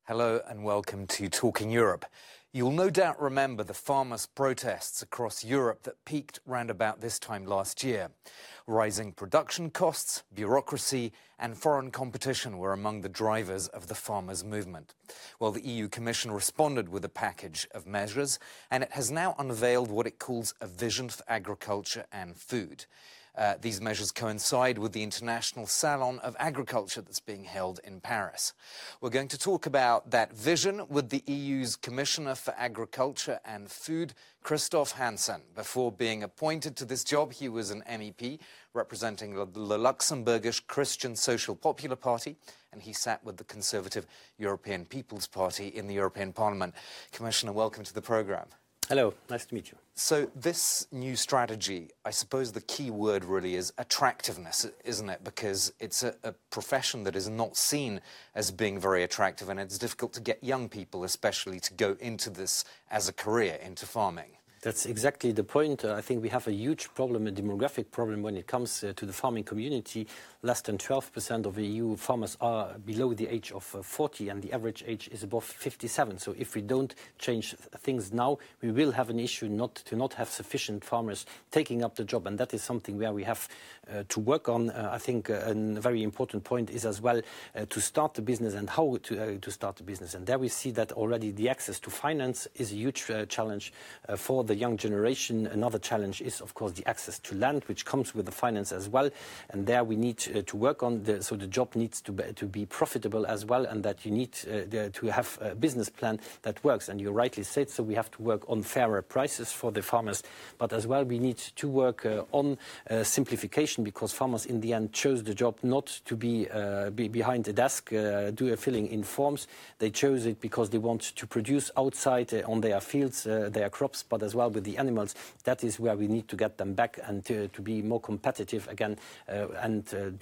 Hello and welcome to Talking Europe. You'll no doubt remember the farmers' protests across Europe that peaked round about this time last year. Rising production costs, bureaucracy and foreign competition were among the drivers of the farmers' movement. Well, the EU Commission responded with a package of measures, and it has now unveiled what it calls a vision for agriculture and food. These measures coincide with the International Salon of Agriculture that's being held in Paris. We're going to talk about that vision with the EU's Commissioner for Agriculture and Food, Christophe Hansen. Before being appointed to this job, he was an MEP representing the Luxembourgish Christian Social Popular Party, and he sat with the Conservative European People's Party in the European Parliament. Commissioner, welcome to the programme. Hello, nice to meet you. So this new strategy, I suppose the key word really is attractiveness, isn't it? Because it's a profession that is not seen as being very attractive, and it's difficult to get young people especially to go into this as a career, into farming. That's exactly the point. I think we have a huge problem, a demographic problem when it comes to the farming community. Less than 12% of EU farmers are below the age of 40 and the average age is above 57. So if we don't change things now, we will have an issue not have sufficient farmers taking up the job. And that is something where we have to work on. I think a very important point is as well to start the business and how to start the business. And there we see that already the access to finance is a huge challenge for the young generation. Another challenge is, of course, the access to land, which comes with the finance as well. And there we need to work on. So the job needs to be profitable as well, and that you need to have a business plan that works. And you rightly said, so we have to work on fairer prices for the farmers. But as well, we need to work on simplification, because farmers in the end chose the job not to be behind a desk, filling in forms. They chose it because they want to produce outside on their fields, their crops, but as well with the animals. That is where we need to get them back and to be more competitive again and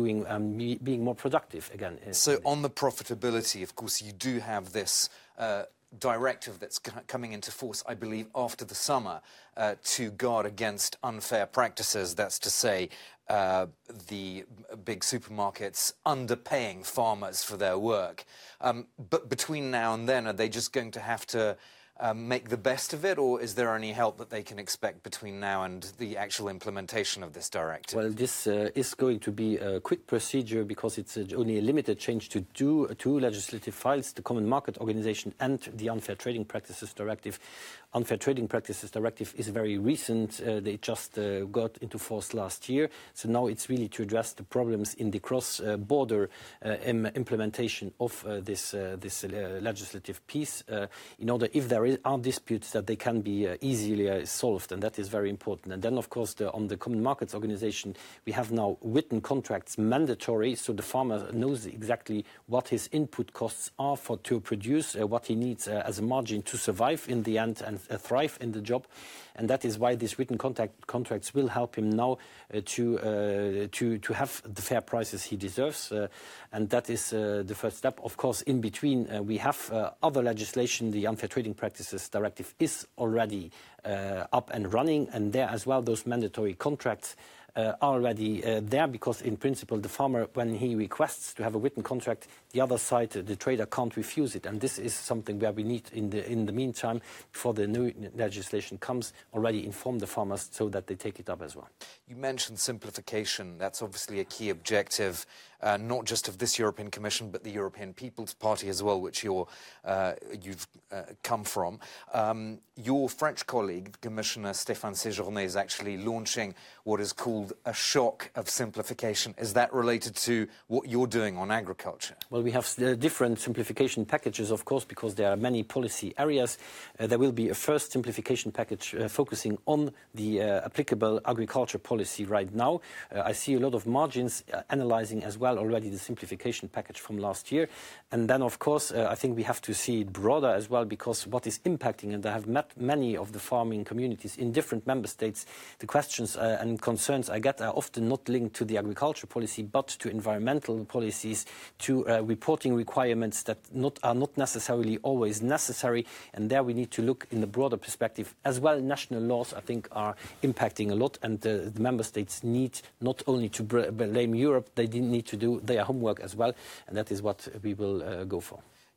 being more productive again. So on the profitability, of course, you do have this directive that's coming into force, I believe, after the summer to guard against unfair practices. That's to say, the big supermarkets underpaying farmers for their work. But between now and then, are they just going to have to make the best of it, or is there any help that they can expect between now and the actual implementation of this directive? Well, this is going to be a quick procedure because it's only a limited change to two legislative files, the Common Market Organization and the Unfair Trading Practices Directive. Unfair Trading Practices Directive is very recent. They just got into force last year. So now it's really to address the problems in the cross-border implementation of this legislative piece in order, if there are disputes, that they can be easily solved, and that is very important. And then, of course, on the Common Markets Organization, we have now written contracts mandatory, so the farmer knows exactly what his input costs are to produce, what he needs as a margin to survive in the end and thrive in the job. And that is why these written contracts will help him now to have the fair prices he deserves. And that is the first step. Of course, in between, we have other legislation. The Unfair Trading Practices Directive is already up and running. And there as well, those mandatory contracts are already there, because in principle the farmer, when he requests to have a written contract, the other side, the trader, can't refuse it. And this is something where we need in the meantime, before the new legislation comes, already inform the farmers so that they take it up as well. You mentioned simplification. That's obviously a key objective, not just of this European Commission, but the European People's Party as well, which you've come from. Your French colleague, Commissioner Stéphane Séjourné, is actually launching what is called a shock of simplification. Is that related to what you're doing on agriculture? Well, we have different simplification packages, of course, because there are many policy areas. There will be a first simplification package focusing on the applicable agriculture policy right now. I see a lot of margins analyzing as well already the simplification package from last year. And then, of course, I think we have to see it broader as well, because what is impacting, and I have met many of the farming communities in different member states, the questions and concerns I get are often not linked to the agriculture policy, but to environmental policies, to reporting requirements that are not necessarily always necessary. And there we need to look in the broader perspective as well. National laws, I think, are impacting a lot, and the member states need not only to blame Europe, they need to do their homework as well, and that is what we will go for.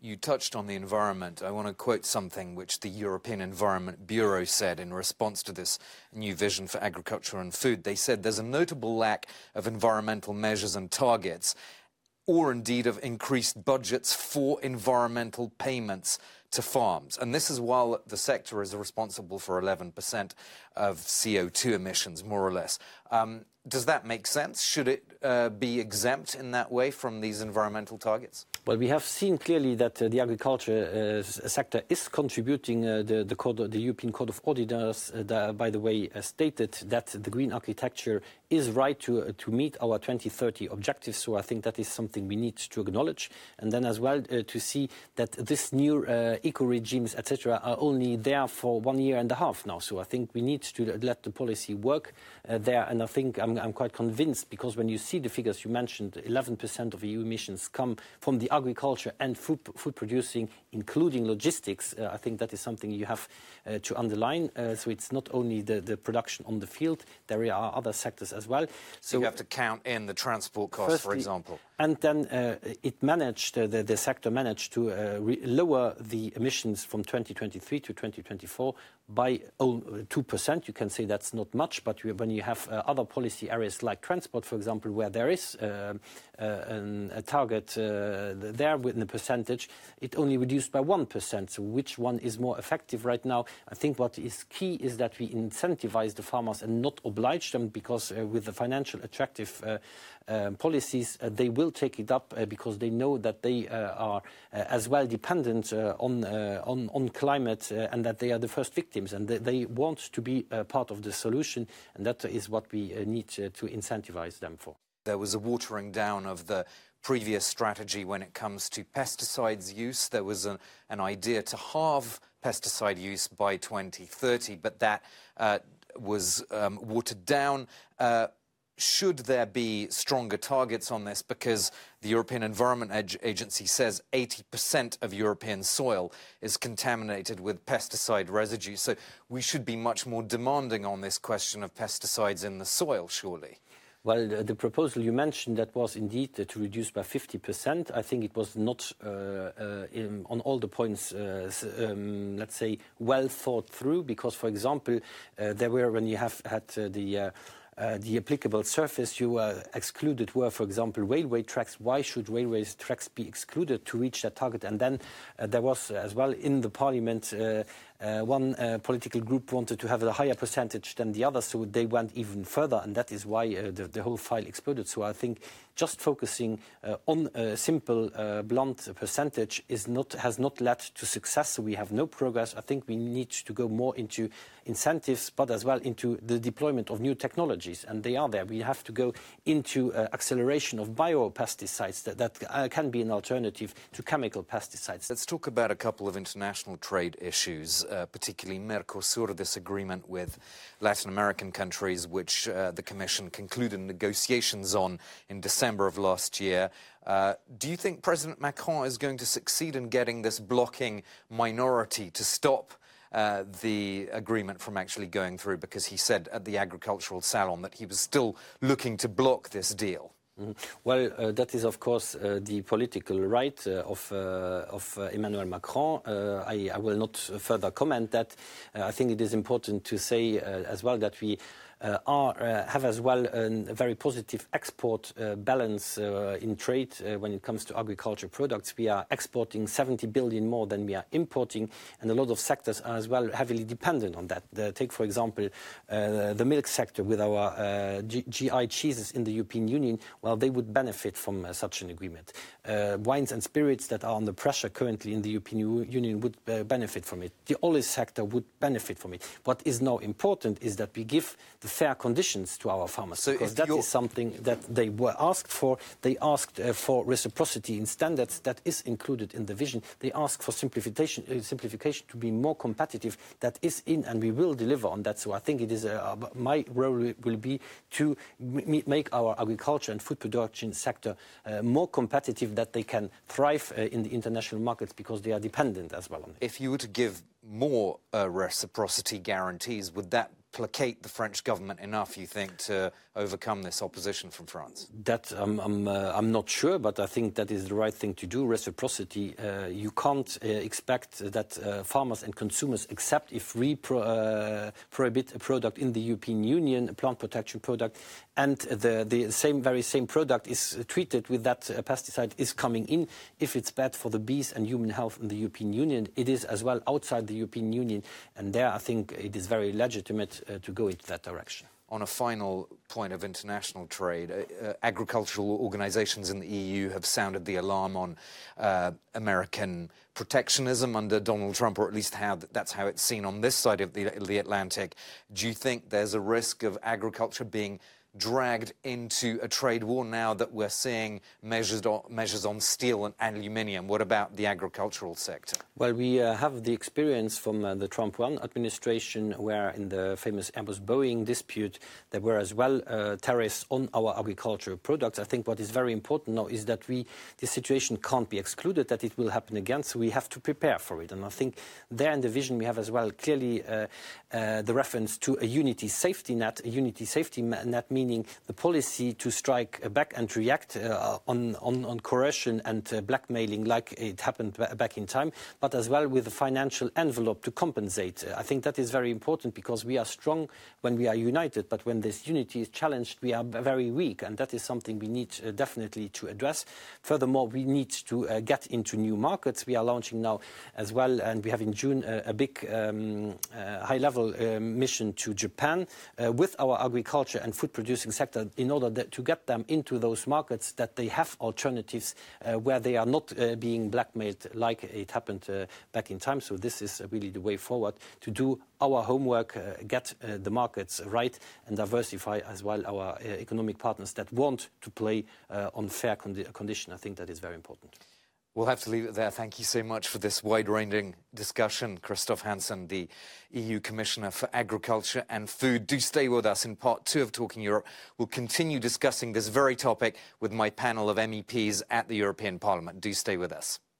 You touched on the environment. I want to quote something which the European Environment Bureau said in response to this new vision for agriculture and food. They said there's a notable lack of environmental measures and targets, or indeed of increased budgets for environmental payments to farms. And this is while the sector is responsible for 11% of CO2 emissions, more or less. Does that make sense? Should it be exempt in that way from these environmental targets? Well, we have seen clearly that the agriculture sector is contributing. The European Code of Auditors, by the way, stated that the green architecture is right to meet our 2030 objectives. So I think that is something we need to acknowledge. And then as well to see that this new eco-regimes, etc., are only there for 1.5 years now. So I think we need to let the policy work there. And I think I'm quite convinced, because when you see the figures you mentioned, 11% of EU emissions come from the agriculture and food producing, including logistics. I think that is something you have to underline. So it's not only the production on the field, there are other sectors as well. So you have to count in the transport costs, firstly, for example. And then the sector managed to lower the emissions from 2023 to 2024 by 2%. You can say that's not much, but when you have other policy areas like transport, for example, where there is a target there with the percentage, it only reduced by 1%. So which one is more effective right now? I think what is key is that we incentivize the farmers and not oblige them, because with the financial attractive policies, they will take it up because they know that they are as well dependent on climate and that they are the first victims, and they want to be part of the solution, and that is what we need to incentivize them for. There was a watering down of the previous strategy when it comes to pesticides use. There was an idea to halve pesticide use by 2030, but that was watered down. Should there be stronger targets on this? Because the European Environment Agency says 80% of European soil is contaminated with pesticide residue. So we should be much more demanding on this question of pesticides in the soil, surely. Well, the proposal you mentioned, that was indeed to reduce by 50%. I think it was not on all the points, let's say, well thought through, because, for example, there were, when you have had the applicable surface you excluded were, for example, railway tracks. Why should railway tracks be excluded to reach that target? And then there was as well in the parliament one political group wanted to have a higher percentage than the other, so they went even further, and that is why the whole file exploded. So I think just focusing on a simple, blunt percentage has not led to success, so we have no progress. I think we need to go more into incentives, but as well into the deployment of new technologies, and they are there. We have to go into acceleration of biopesticides that can be an alternative to chemical pesticides. Let's talk about a couple of international trade issues, particularly Mercosur, this agreement with Latin American countries, which the Commission concluded negotiations on in December of last year. Do you think President Macron is going to succeed in getting this blocking minority to stop the agreement from actually going through? Because he said at the agricultural salon that he was still looking to block this deal. Well, that is, of course, the political right of Emmanuel Macron. I will not further comment that. I think it is important to say as well that we have as well a very positive export balance in trade when it comes to agriculture products. We are exporting 70 billion more than we are importing, and a lot of sectors are as well heavily dependent on that. Take, for example, the milk sector with our GI cheeses in the European Union. Well, they would benefit from such an agreement. Wines and spirits that are under pressure currently in the European Union would benefit from it. The olive sector would benefit from it. What is now important is that we give the fair conditions to our farmers, because that is something that they were asked for. They asked for reciprocity in standards. That is included in the vision. They asked for simplification to be more competitive. That is in, and we will deliver on that. So I think it is my role will be to make our agriculture and food production sector more competitive, that they can thrive in the international markets, because they are dependent as well on it. If you were to give more reciprocity guarantees, would that placate the French government enough, you think, to overcome this opposition from France? That I'm not sure, but I think that is the right thing to do. Reciprocity. You can't expect that farmers and consumers accept if we prohibit a product in the European Union, a plant protection product, and the very same product is treated with that pesticide is coming in. If it's bad for the bees and human health in the European Union, it is as well outside the European Union. And there I think it is very legitimate to go into that direction. On a final point of international trade, agricultural organizations in the EU have sounded the alarm on American protectionism under Donald Trump, or at least that's how it's seen on this side of the Atlantic. Do you think there's a risk of agriculture being dragged into a trade war now that we're seeing measures on steel and aluminium? What about the agricultural sector? Well, we have the experience from the Trump 1 administration, where in the famous Airbus-Boeing dispute there were as well tariffs on our agricultural products. I think what is very important now is that this situation can't be excluded, that it will happen again, so we have to prepare for it. And I think there in the vision we have as well clearly the reference to a unity safety net, meaning the policy to strike back and react on coercion and blackmailing like it happened back in time, but as well with a financial envelope to compensate. I think that is very important, because we are strong when we are united, but when this unity is challenged, we are very weak, and that is something we need definitely to address. Furthermore, we need to get into new markets. We are launching now as well, and we have in June a big high-level mission to Japan with our agriculture and food producing sector, in order to get them into those markets, that they have alternatives where they are not being blackmailed like it happened back in time. So this is really the way forward, to do our homework, get the markets right, and diversify as well our economic partners that want to play on fair condition. I think that is very important. We'll have to leave it there. Thank you so much for this wide-ranging discussion, Christoph Hansen, the EU Commissioner for Agriculture and Food. Do stay with us. In part 2 of Talking Europe, we'll continue discussing this very topic with my panel of MEPs at the European Parliament. Do stay with us.